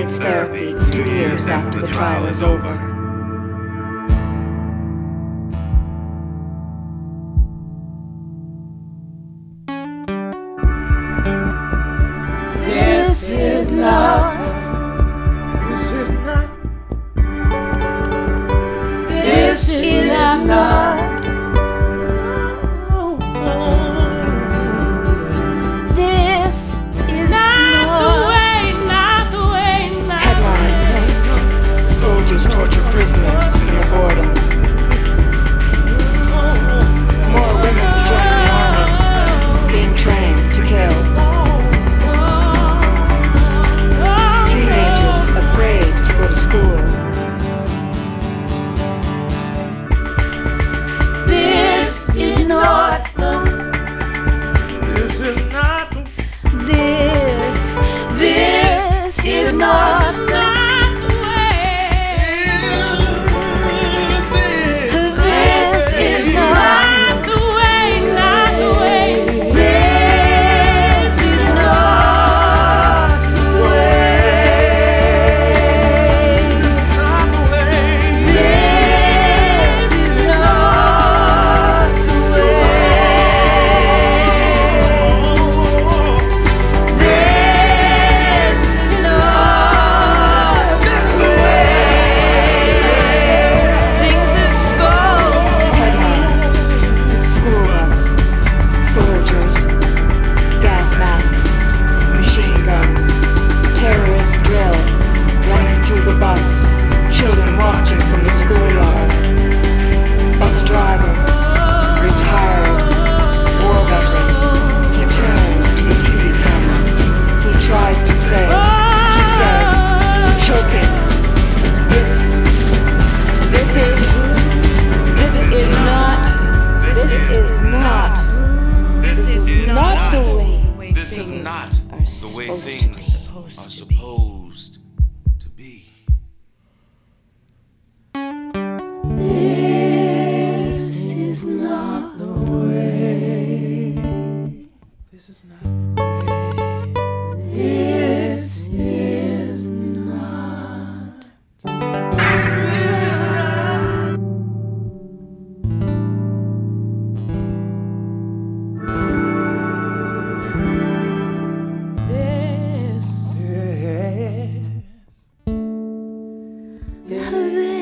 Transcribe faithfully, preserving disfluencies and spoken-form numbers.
Begins therapy two years after the trial is over. This is not. This is not. This is not. This is not the way, not the way, not Headline: the way. Soldiers torture prisoners in the boredom. More women join the army, being trained to kill. Teenagers afraid to go to school. This is not the. This is not the This, this is not the way. This is not the way, not the way. This is not the way. This is not the way. This is not the way. This is not the way. Things are supposed to Headline: School bus. Soldiers. Gas masks. Machine guns. Terrorist drill. Running through the bus. Children watching from the schoolyard. Bus driver. Retired. War veteran. He turns to the T V camera. He tries to say. He says, choking. This. This is. This is not. This is not. This is not the way This is things not are the way supposed to things be. are supposed to be. This is not the way. This is not the way. This is not. This. Yes. This